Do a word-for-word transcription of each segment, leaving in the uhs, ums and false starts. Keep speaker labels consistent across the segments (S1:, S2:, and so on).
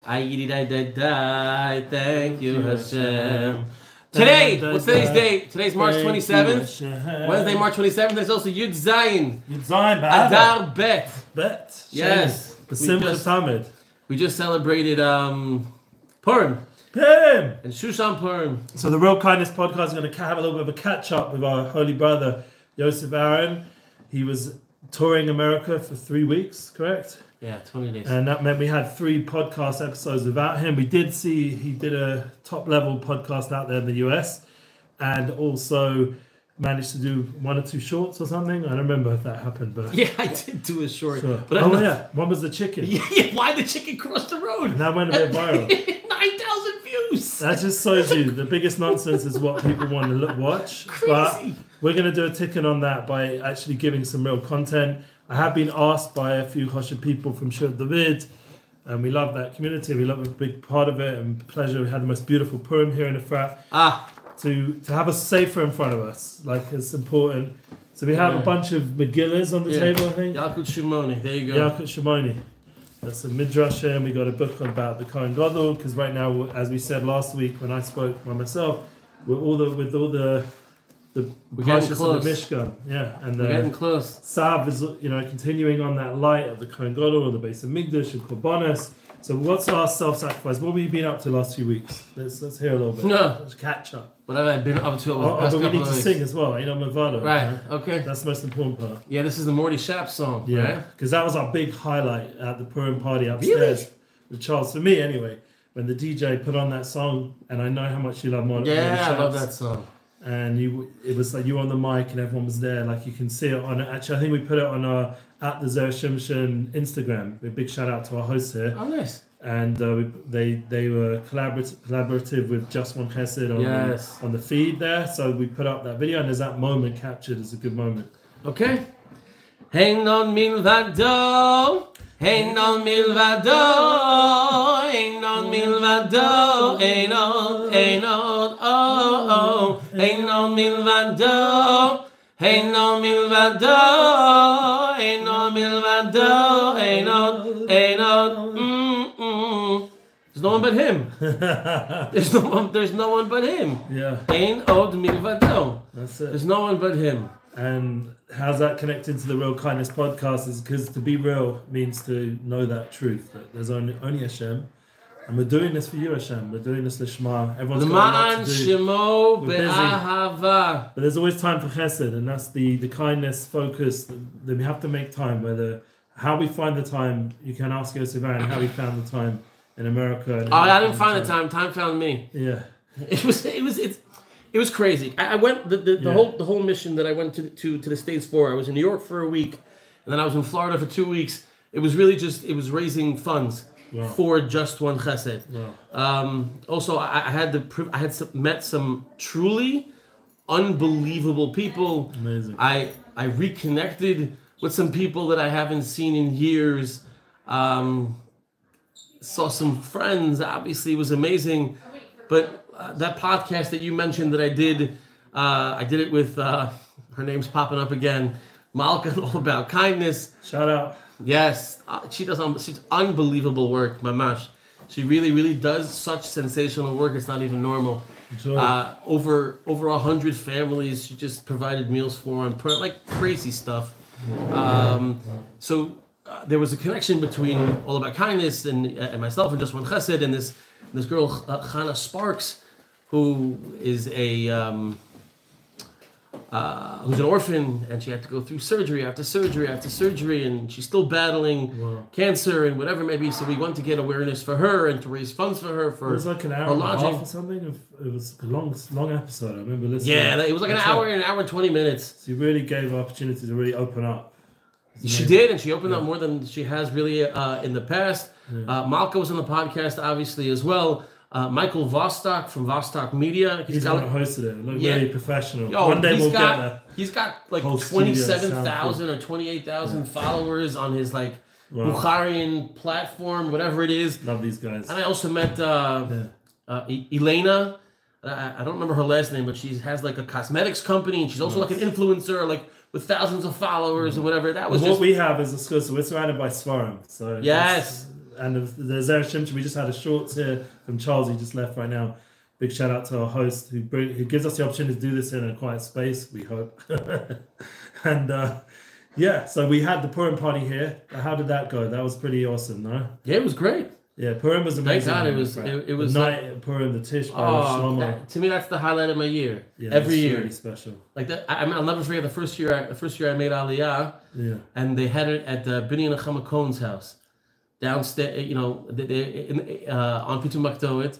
S1: I die, die, die. Thank you, Hashem. Today, what's today's date? Today's March twenty-seventh. Wednesday, March twenty-seventh. There's also Yud Zayin.
S2: Yud Zayin,
S1: Adar Bet.
S2: Bet.
S1: Yes.
S2: B'Simcha Tamid.
S1: We just celebrated um, Purim.
S2: Purim.
S1: And Shushan Purim.
S2: So the Real Kindness podcast is going to have a little bit of a catch up with our holy brother, Yosef Aaron. He was touring America for three weeks, correct?
S1: Yeah, twenty days.
S2: And that meant we had three podcast episodes without him. We did see he did a top level podcast out there in the U S and also managed to do one or two shorts or something. I don't remember if that happened, but
S1: yeah, I did do a short.
S2: Sure.
S1: But
S2: oh
S1: not...
S2: yeah, one was the chicken.
S1: Yeah, yeah, why the chicken crossed the road?
S2: And that went a bit viral.
S1: Nine thousand views.
S2: That just shows you the biggest nonsense is what people want to look, watch.
S1: Crazy.
S2: But we're going to do a ticket on that by actually giving some real content. I have been asked by a few Choshen people from Shur David, and we love that community. We love a big part of it, and pleasure. We had the most beautiful Purim here in the frat.
S1: Ah,
S2: to to have a sefer in front of us, like it's important. So we have yeah. a bunch of Megillas on the
S1: yeah.
S2: table, I think.
S1: Yalkut Shimoni, there you go.
S2: Yalkut Shimoni. That's a midrash, and we got a book about the Kohen Gadol, because right now, as we said last week when I spoke by myself, we're all the with all the the
S1: we're getting close.
S2: Of the Mishkan, yeah, and
S1: we're
S2: uh,
S1: getting close.
S2: Sav is you know continuing on that light of the Kohen Gadol or the base of Migdash and Korbanos. So what's our self-sacrifice? What have you been up to the last few weeks? Let's let's hear a little bit.
S1: No,
S2: let's catch up.
S1: What have I been up to?
S2: Oh, oh, but we need to sing as well. You know, Mavado.
S1: Right. Right? Okay.
S2: That's the most important part.
S1: Yeah, this is the Morty Shap song.
S2: Yeah, because right? that was our big highlight at the Purim party upstairs
S1: really?
S2: with Charles. For me, anyway, when the D J put on that song, and I know how much you love Morty.
S1: Yeah,
S2: Morty
S1: I love that song.
S2: And you, it was like you were on the mic and everyone was there. Like you can see it on. Actually, I think we put it on our at the Zerah Shimshon Instagram. A big shout out to our hosts here.
S1: Oh, nice.
S2: And uh, we, they they were collaborative collaborative with Just One Chesed on,
S1: yes.
S2: the, on the feed there. So we put up that video, and there's that moment captured as a good moment.
S1: Okay. Hein on milvado, hein on milvado, hein on milvado, hein on, hein on, oh oh, hein on milvado, hein on milvado, hein on milvado, hein on, hein on. There's no one but him. there's no one. There's no one but him.
S2: Yeah.
S1: Ein od milvado.
S2: That's it.
S1: There's no one but him.
S2: And how's that connected to the Real Kindness podcast? Is because to be real means to know that truth. That there's only only Hashem, and we're doing this for you, Hashem. We're doing this lishma. Everyone's got a lot to do.
S1: Shemo be'ahava.
S2: But there's always time for chesed, and that's the the kindness focus that we have to make time. Whether how we find the time, you can ask Yosef Aaron how he found the time in America. And
S1: oh, I didn't find the time. Time found me.
S2: Yeah,
S1: it was it was it's it was crazy. I, I went the the, the yeah. whole the whole mission that I went to to to the States for. I was in New York for a week, and then I was in Florida for two weeks. It was really just it was raising funds wow. for Just One Chesed.
S2: Wow.
S1: Um, also, I, I had the I had some, met some truly unbelievable people.
S2: Amazing.
S1: I I reconnected with some people that I haven't seen in years. Um, saw some friends. Obviously, it was amazing. But uh, that podcast that you mentioned that I did, uh, I did it with, uh, her name's popping up again, Malka, All About Kindness.
S2: Shout out.
S1: Yes. Uh, she does um, she's unbelievable work, Mamash. She really, really does such sensational work. It's not even normal. Uh, over over a hundred families. She just provided meals for them, like crazy stuff. Um, so uh, there was a connection between All About Kindness and, uh, and myself and Just One Chesed and this this girl uh, Chana Sparks, who is a um, uh, who's an orphan, and she had to go through surgery after surgery after surgery, and she's still battling wow. cancer and whatever it may be. So we want to get awareness for her and to raise funds for her for.
S2: It was like an hour and a half or something. It was a long, long episode. I remember listening.
S1: Yeah, it was like an hour, an hour and twenty minutes.
S2: So you really gave her opportunity to really open up.
S1: She did, and she opened yeah. up more than she has really uh, in the past. Yeah. Uh, Malka was on the podcast, obviously, as well. Uh, Michael Vostok from Vostok Media.
S2: He's, he's the one who hosted it. Look yeah. really professional.
S1: Yo,
S2: one day we'll
S1: got,
S2: get there.
S1: He's got like twenty-seven thousand or twenty-eight thousand yeah. followers on his like wow. Bukharian platform, whatever it is.
S2: Love these guys.
S1: And I also met uh, yeah. uh, e- Elena. I, I don't remember her last name, but she has like a cosmetics company, and she's also nice. like an influencer, like with thousands of followers mm-hmm. or whatever. That was
S2: well,
S1: just...
S2: what we have is exclusive. We're surrounded by Svarim. So
S1: yes.
S2: and the, the Zera Shimcha, we just had a short here from Charles, who just left right now. Big shout out to our host who bring, who gives us the opportunity to do this in a quiet space, we hope. and uh, yeah, so we had the Purim party here. How did that go? That was pretty awesome, no?
S1: Yeah, it was great.
S2: Yeah, Purim was
S1: Thank
S2: amazing.
S1: God it was.
S2: Right?
S1: It, it was
S2: the night at Purim, the Tish by
S1: oh,
S2: Shlomo.
S1: that- to me, that's the highlight of my year.
S2: Yeah,
S1: Every
S2: that's
S1: year,
S2: really special.
S1: like that. I, I mean, I'll never forget the first year. I, the first year I made Aliyah,
S2: Yeah,
S1: and they had it at the Binyan Nechama Cohen's house, downstairs. You know, they, they, in, uh, on Pitu Maktoet,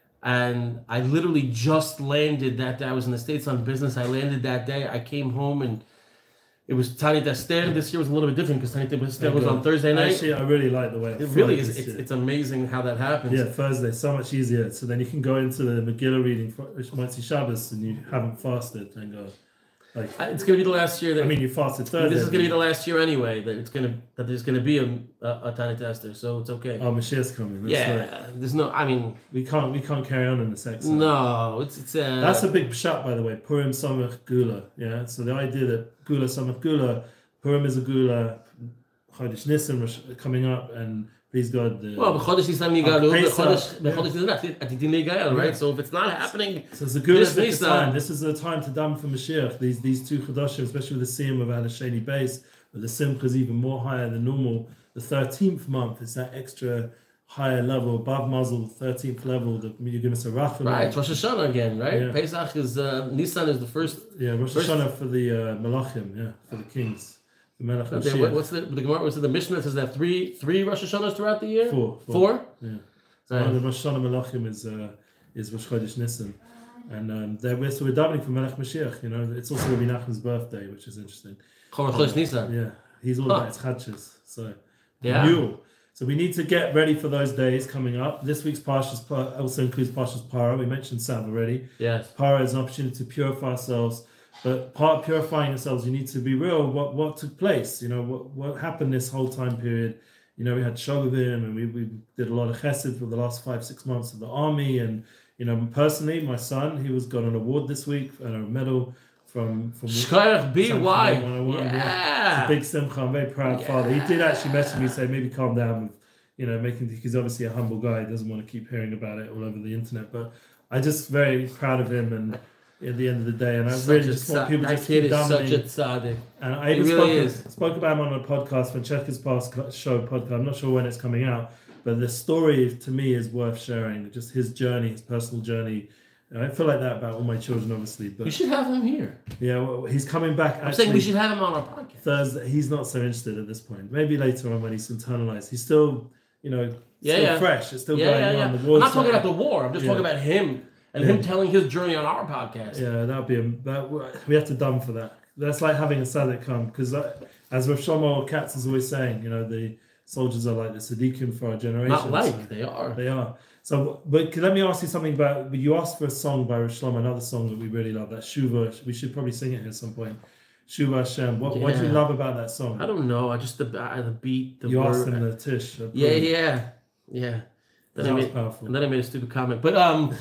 S1: and I literally just landed that day. I was in the States on business. I landed that day. I came home and. It was Tani Dester. This year was a little bit different because Tani Dester was on Thursday night.
S2: Actually, I really like the way it,
S1: It really
S2: flowed
S1: is.
S2: this
S1: It's,
S2: year.
S1: it's amazing how that happens.
S2: Yeah, Thursday, so much easier. So then you can go into the Megillah reading, for- which might be Shabbos, and you haven't fasted, thank God. Like,
S1: Uh, It's gonna be the last year that
S2: I mean, you fasted Thursday.
S1: this is gonna be the last year anyway. That it's gonna that there's gonna be a a, a Tani Dester, so it's okay.
S2: Oh, Mashiach's coming. That's
S1: yeah,
S2: right.
S1: there's no. I mean,
S2: We can't, we can't carry on in the sex.
S1: no, it's it's. Uh,
S2: That's a big shot, by the way. Purim Samach Gula. Yeah. So the idea that Gula Samach Gula, Purim is a Gula, Chodesh Nisan Rosh- coming up, and please God. The,
S1: well, the Chodesh Nisan Yigalu, the
S2: Pesach,
S1: Chodesh the
S2: yeah.
S1: Chodesh Nisan Atitin Yigalu, right?
S2: Yeah.
S1: So if it's not happening,
S2: so it's a Gula
S1: this
S2: this
S1: Nisan-
S2: time. This is the time to dam for Mashiach. These these two Chodoshim, especially with the Siyam of Adasheni base, but the Simcha is even more higher than normal. The thirteenth month is that extra higher level, above muzzle, thirteenth level. The you're giving us a Rachel.
S1: right? It's Rosh Hashanah again, right?
S2: Yeah.
S1: Pesach is uh, Nisan is the first.
S2: Yeah, Rosh
S1: First-
S2: Hashanah for the uh, Malachim. Yeah, for the kings. The Melech
S1: Okay,
S2: Mashiach.
S1: what- what's the the Gemara? Was it the Mishnah? Says that three three Rosh Hashanahs throughout the year?
S2: Four.
S1: Four?
S2: Yeah.
S1: So-
S2: One of the Rosh Hashanah Malachim is uh, is Rosh Chodesh Nisan, and um, there we're so we're davening for Melech Mashiach. You know, it's also going to be Nachman's birthday, which is interesting.
S1: Chodesh Nisan.
S2: Yeah, he's all
S1: Huh.
S2: about his chadches. So
S1: Yeah.
S2: Yule. So we need to get ready for those days coming up. This week's Parshas Pa- also includes Parshas Para. We mentioned Sav already.
S1: Yes.
S2: Para is an opportunity to purify ourselves. But part of purifying yourselves, you need to be real. What what took place? You know, what, what happened this whole time period? You know, we had Shogavim and we, we did a lot of chesed for the last five, six months of the army. And, you know, personally, my son, he was got an award this week and a medal from... from
S1: Shkoyach B Y.
S2: one oh one, It's a
S1: Yeah.
S2: big simcha. I'm very proud father. He did actually message me, say maybe calm down with, you know, making, he's obviously a humble guy. He doesn't want to keep hearing about it all over the internet. But I'm just very proud of him and at the end of the day, and I
S1: Such
S2: really
S1: a
S2: just want
S1: tza-
S2: people
S1: that
S2: just
S1: kid
S2: keep
S1: is such a
S2: dominating.
S1: tzaddik.
S2: And I
S1: He
S2: even
S1: really
S2: spoke,
S1: is.
S2: spoke about him on a podcast, when Checkers Past show podcast. I'm not sure when it's coming out, but the story to me is worth sharing. Just his journey, his personal journey. I feel like that about all my children, obviously. But
S1: We should have him here.
S2: yeah, well, he's coming back.
S1: I'm
S2: Actually,
S1: saying we should have him on our podcast.
S2: Thursday. He's not so interested at this point. Maybe later on when he's internalized. He's still, you know,
S1: Yeah,
S2: still
S1: yeah.
S2: fresh. It's still
S1: Yeah,
S2: going
S1: yeah,
S2: on.
S1: yeah.
S2: The
S1: I'm
S2: war's
S1: not talking
S2: not-
S1: about the war. I'm just
S2: Yeah.
S1: talking about him and
S2: Yeah.
S1: him telling his journey on our podcast.
S2: Yeah, that'd be a, that. We have to dumb for that. That's like having a tzaddik come, because as Rav Shlomo Katz is always saying, you know, the soldiers are like the tzaddikim for our generation.
S1: Not like
S2: so
S1: they are.
S2: they are. So, but let me ask you something about. You asked for a song by Rav Shlomo, another song that we really love. That Shuva. We should probably sing it here at some point. Shuva Hashem. What What do you
S1: Yeah.
S2: love about that song?
S1: I don't know. I just the uh, the beat, the
S2: you
S1: word.
S2: asked them the Tish. uh,
S1: Yeah, yeah, yeah. Then I,
S2: That was
S1: made,
S2: powerful.
S1: and then I made a stupid comment, but um,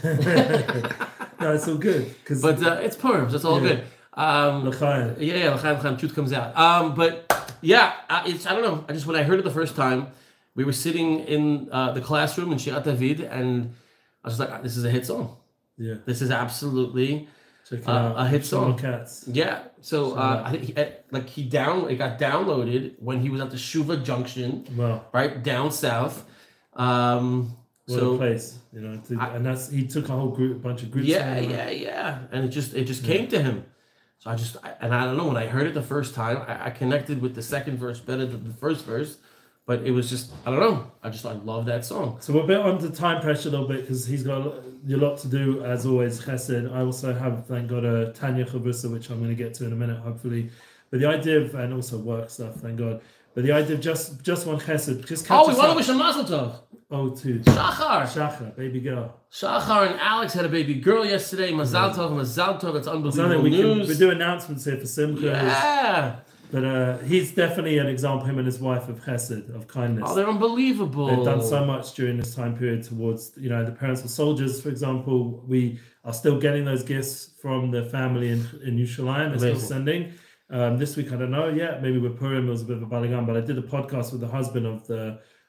S2: No, it's all good because
S1: but uh, it's Purim, so it's all
S2: Yeah.
S1: good. Um,
S2: L'chaim.
S1: yeah, yeah, L'chaim, L'chaim, truth comes out. Um, but yeah, uh, it's I don't know. I just when I heard it the first time, we were sitting in uh, the classroom in Shirat David, and I was like, "This is a hit song.
S2: Yeah,
S1: This is absolutely
S2: check it
S1: uh,
S2: out.
S1: a hit
S2: Shlomo
S1: song."
S2: Katz.
S1: Yeah. So
S2: So,
S1: uh, I think he, uh, like he down it got downloaded when he was at the Shuva Junction,
S2: Wow.
S1: right down south. Um,
S2: What
S1: so
S2: a place, you know, to,
S1: I-
S2: and that's he took a whole group, a bunch of groups.
S1: yeah,
S2: from
S1: yeah, yeah, and it just it just came to him. So I just I, and I don't know when I heard it the first time, I, I connected with the second verse better than the first verse, but it was just I don't know. I just I love that song.
S2: So we're a bit under time pressure a little bit because he's got a lot, a lot to do as always. Chesed. I also have, thank God, a Tanya Chavusa, which I'm going to get to in a minute, hopefully. But the idea of, and also work stuff, thank God. But the idea of just just one Chesed, just catch
S1: Oh, we
S2: us
S1: want to
S2: up.
S1: wish him Mazel Tov.
S2: Oh, two.
S1: Shachar.
S2: Shachar, baby girl.
S1: Shachar and Alex had a baby girl yesterday. Mazel Tov, Mazel Tov. It's
S2: So
S1: unbelievable
S2: we can
S1: news.
S2: we do announcements here for Simcha.
S1: Yeah.
S2: But uh, he's definitely an example, him and his wife, of Chesed, of kindness.
S1: Oh, they're unbelievable.
S2: They've done so much during this time period towards, you know, the parents of soldiers, for example. We are still getting those gifts from the family in, in Yerushalayim. They're still
S1: Amazing.
S2: sending. Um, this week, I don't know yet. Maybe with Purim, it was a bit of a balagan, but I did a podcast with the husband of the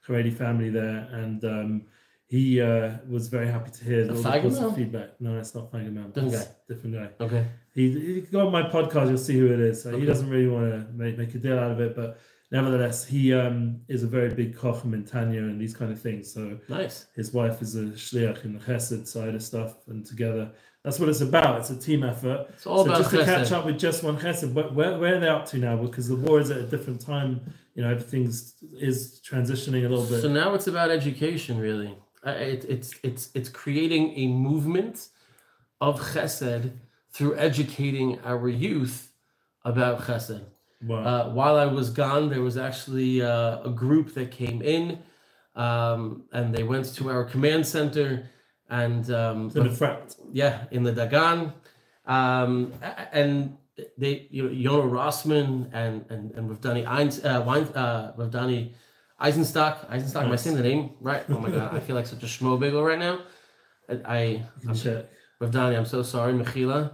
S2: Haredi family there, and um, he uh, was very happy to hear all the positive feedback. No, it's not Feigenbaum.
S1: Different guy.
S2: Different guy.
S1: Okay.
S2: He, he go on my podcast, you'll see who it is. So
S1: Okay.
S2: He doesn't really want to make, make a deal out of it, but nevertheless, he um, is a very big koch in Tanya and these kind of things. So
S1: Nice.
S2: his wife is a shliach in the chesed side of stuff, and together, that's what it's about. It's a team effort.
S1: It's all
S2: so
S1: about
S2: just to
S1: chesed.
S2: catch up with just one chesed, where, where, where are they up to now? Because the war is at a different time. You know, everything's is transitioning a little bit.
S1: So now it's about education, really. Uh, it, it's it's it's creating a movement of chesed through educating our youth about chesed.
S2: Wow.
S1: Uh, while I was gone, there was actually uh, a group that came in, um, and they went to our command center, and um,
S2: To the frat.
S1: yeah, in the Dagan, um, a- and they, you know, Yonah Rossman and and and Rav Dani Eins, uh, Wein, uh, Rav Dani Eisenstock. Eisenstock, am I
S2: Nice.
S1: saying the name right? Oh my God, I feel like such a schmo bagel right now. I, I
S2: You can
S1: I'm,
S2: check.
S1: Rav Dani, I'm so sorry, Mechila.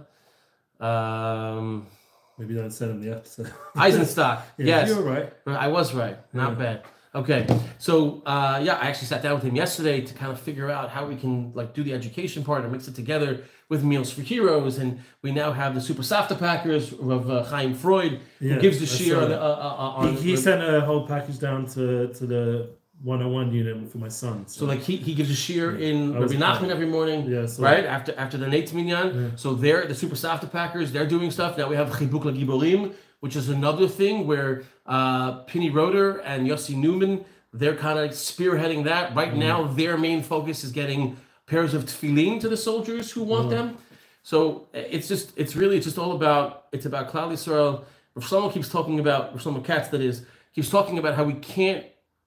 S1: Um,
S2: Maybe don't send him the episode.
S1: Eisenstock,
S2: Yeah,
S1: yes.
S2: you're right.
S1: I was right. Not
S2: Yeah.
S1: bad. Okay. So uh, yeah, I actually sat down with him yesterday to kind of figure out how we can like do the education part and mix it together with Meals for Heroes. And we now have the Super Safta Packers of uh, Chaim Freud,
S2: Yeah,
S1: who gives the
S2: I
S1: shear
S2: saw
S1: on the,
S2: that.
S1: uh, uh, on
S2: He, he
S1: the-
S2: sent a whole package down to, to the one oh one unit for my son.
S1: so like he, he gives a shear in
S2: I was
S1: Rabbi
S2: proud.
S1: Nachman every morning,
S2: Yeah, so-
S1: right? After after the Nate's Minyan.
S2: Yeah.
S1: So they're the Super Safta Packers, they're doing stuff. Now we have Chibuk LaGiborim, which is another thing where uh, Penny Roeder and Yossi Newman, they're kind of spearheading that. Right now, their main focus is getting pairs of tefillin to the soldiers who want them. So it's just, it's really just all about, it's about Klal Yisrael. Rav Shlomo keeps talking about, Rav Shlomo Katz, that is, keeps talking about how we can't,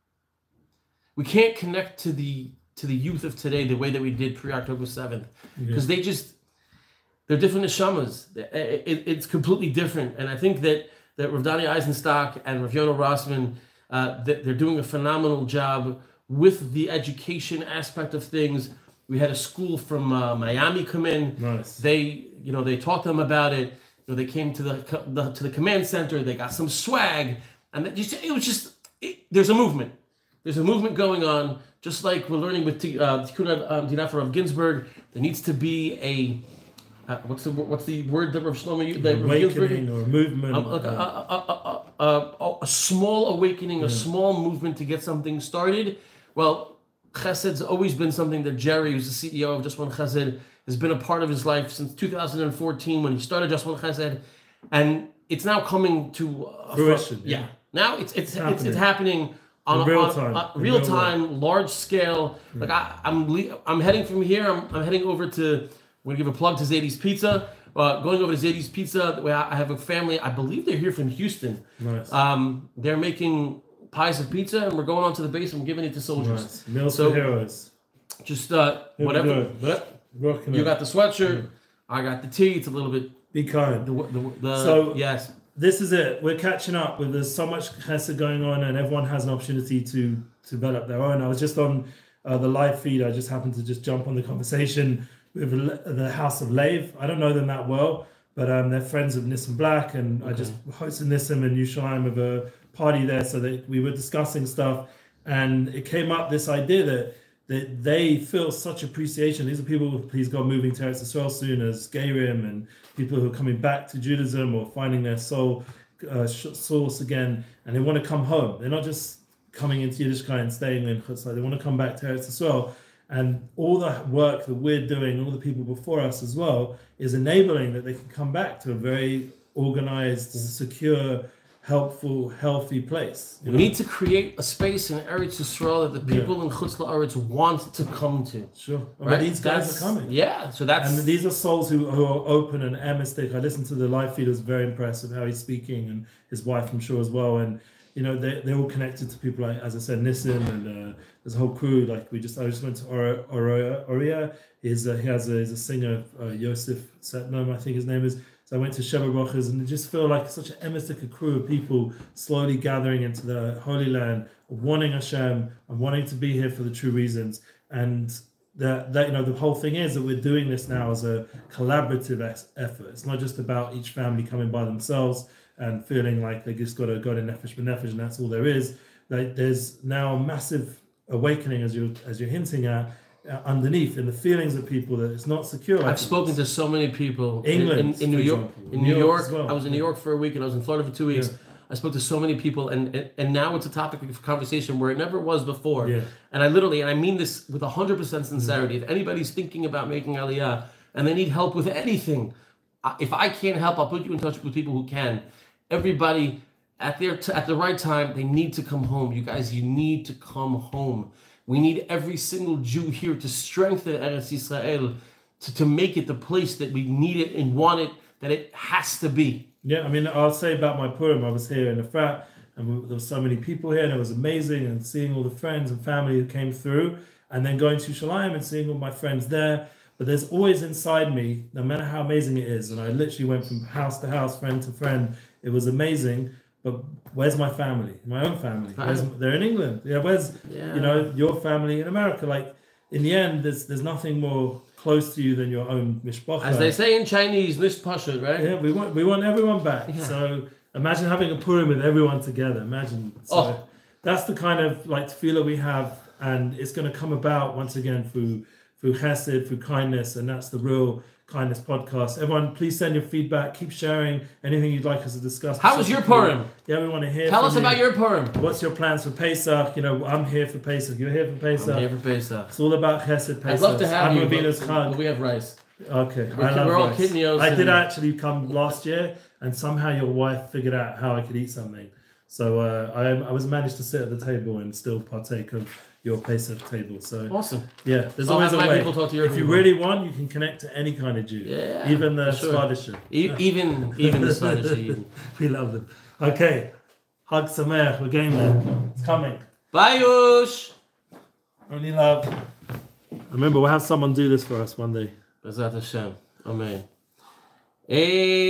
S1: we can't connect to the to the youth of today the way that we did pre-October seventh, because they just, they're different neshamas. It, it, it's completely different, and I think that that Rav Dani Eisenstock and Rav Yonah Rossman, uh, that they're doing a phenomenal job with the education aspect of things. We had a school from uh, Miami come in.
S2: Nice.
S1: They, you know, they taught them about it. You know, they came to the, co- the to the command center. They got some swag, and that just, it was just it, there's a movement. There's a movement going on, just like we're learning with T- uh, Tikkun um, Dinafa of Ginsburg. There needs to be a uh, what's the what's the word that Rav Shlomo used? That Rav Ginsburg-
S2: Awakening or movement.
S1: um, like a,
S2: uh,
S1: a, a, a, a, a small awakening, a small movement to get something started. Well, Chesed's always been something that Jerry, who's the C E O of Just One Chesed, has been a part of his life since two thousand fourteen when he started Just One Chesed, and it's now coming to uh,
S2: Fruition,
S1: Yeah.
S2: yeah.
S1: now it's it's it's,
S2: happening.
S1: it's happening on
S2: In
S1: a-
S2: real
S1: on a-
S2: time.
S1: uh,
S2: In
S1: real
S2: real
S1: time, large scale. Like I, I'm le- I'm heading from here. I'm, I'm heading over to. We're gonna give a plug to Zadie's Pizza. Uh, going over to Zadie's Pizza. Where I have a family. I believe they're here from Houston.
S2: nice.
S1: Um, they're making pies of pizza, and we're going onto the base and giving it to soldiers.
S2: nice. Meals
S1: so-
S2: for heroes.
S1: Just uh,
S2: Here we
S1: whatever.
S2: go.
S1: But
S2: Rocking
S1: you
S2: it.
S1: got the sweatshirt. I got the tee. It's a little bit.
S2: Be kind.
S1: The, the, the,
S2: So-
S1: yes.
S2: This is it. We're catching up with there's so much chesed going on, and everyone has an opportunity to develop their own. I was just on uh, the live feed. I just happened to just jump on the conversation with Le- the House of Lave. I don't know them that well, but um, they're friends of Nissim Black, and I just hosted Nissim and Yushalayim with a party there, so that we were discussing stuff, and it came up this idea that that they feel such appreciation. These are people who, please God, moving to Eretz Yisrael soon as Gerim, and people who are coming back to Judaism or finding their soul uh, sh- source again, and they want to come home. They're not just coming into Yiddishkeit and staying in Chutzlah. They want to come back to Eretz Yisrael. And all the work that we're doing, all the people before us as well, is enabling that they can come back to a very organized, secure, helpful, healthy place. you
S1: We
S2: know?
S1: need to create a space in Eretz Yisrael that the people in Chutz La'aretz want to come to.
S2: Sure. Well,
S1: Right?
S2: these guys
S1: That's-
S2: are coming.
S1: Yeah, so that's
S2: And these are souls who, who are open and emistic. I listened to the live feed; it was very impressive how he's speaking, and his wife, I'm sure, as well. And you know, they they're all connected to people like, as I said, Nissim, and uh, there's a whole crew. Like we just, I just went to Or- Or- Oria. He's a, he has a, he's a singer, uh, Yosef Setnam, I think his name is. So I went to Sheva Rochas, and it just felt like such an emistic crew of people slowly gathering into the Holy Land, wanting Hashem and wanting to be here for the true reasons. And that, that you know, the whole thing is that we're doing this now as a collaborative ex- effort. It's not just about each family coming by themselves and feeling like they just got to go to Nefesh B'Nefesh and that's all there is. like there's now a massive awakening, as you're as you're hinting at, uh, underneath in the feelings of people that it's not secure.
S1: I've spoken to so many people
S2: England,
S1: in, in, in New York.
S2: example.
S1: In
S2: New
S1: New
S2: York
S1: York,
S2: as well.
S1: I was in New York for a week, and I was in Florida for two weeks.
S2: Yeah.
S1: I spoke to so many people, and, and and now it's a topic of conversation where it never was before.
S2: Yeah.
S1: And I literally, and I mean this with one hundred percent sincerity, if anybody's thinking about making Aliyah and they need help with anything, I- if I can't help, I'll put you in touch with people who can. Everybody, at their t- at the right time, they need to come home. You guys, you need to come home. We need every single Jew here to strengthen Eretz Yisrael, to, to make it the place that we need it and want it, that it has to be.
S2: Yeah, I mean, I'll say about my Purim, I was here in the frat, and we, there were so many people here, and it was amazing, and seeing all the friends and family who came through, and then going to Shalayim and seeing all my friends there. But there's always inside me, no matter how amazing it is, and I literally went from house to house, friend to friend. It was amazing, but where's my family? My own family. Where's, they're in England. Yeah, where's
S1: Yeah.
S2: you know your family in America? Like in the end, there's there's nothing more close to you than your own mishpacha.
S1: As they say in Chinese, nicht pashut, right?
S2: Yeah, we want we want everyone back.
S1: Yeah.
S2: So imagine having a Purim with everyone together. Imagine. So
S1: Oh.
S2: that's the kind of like tefillah we have, and it's going to come about once again through through chesed, through kindness, and that's the Real Kindness Podcast. Everyone, please send your feedback. Keep sharing anything you'd like us to discuss.
S1: How was your Purim?
S2: Yeah, we want to hear.
S1: Tell
S2: from
S1: us
S2: you.
S1: about your Purim.
S2: What's your plans for Pesach? You know, I'm here for Pesach. You're here for Pesach.
S1: I'm here for Pesach.
S2: It's all about chesed. Pesach.
S1: I'd love to have
S2: I'm
S1: you,
S2: Ravina's
S1: but,
S2: Chag.
S1: but we have rice.
S2: Okay,
S1: We're-
S2: I love
S1: we're all
S2: rice.
S1: kidneys
S2: I did
S1: and-
S2: actually come last year, and somehow your wife figured out how I could eat something. So uh, I, I was managed to sit at the table and still partake of your Pesach table. So
S1: Awesome.
S2: yeah, there's
S1: I'll
S2: always
S1: have
S2: a
S1: my
S2: way.
S1: people talk to your
S2: If you
S1: people.
S2: really want, you can connect to any kind of Jew,
S1: Yeah,
S2: even the
S1: for sure.
S2: Scottish Jew.
S1: E- even even the Spanish even.
S2: We love them. Okay, Hag Sameach, we're getting there. It's coming.
S1: Bayush.
S2: Only love. Remember, we'll have someone do this for us one day.
S1: Bezat Hashem. Amen. Eh,